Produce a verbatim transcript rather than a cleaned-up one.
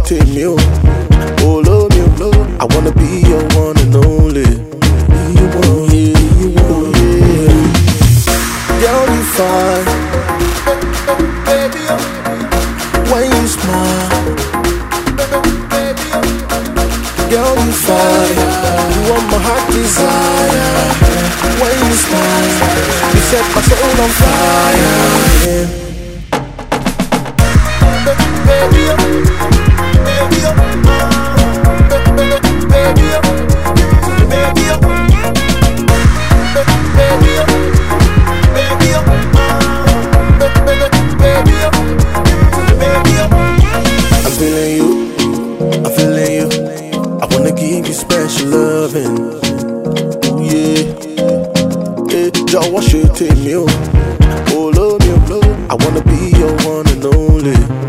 tèmi o, olómi o, I wanna be your one and only. You want, yeah, you want, yeah. Girl, you fine, baby, when you smile. Girl, you fine, you want my heart desire. When you smile, you set my soul on fire. Yeah. Baby, baby, baby, baby, I'm feeling you, I'm feeling you. I wanna give you special loving. Ooh yeah, yeah. Jọ̀wọ́ ṣe tèmi o, olómi o, I wanna be your one and only.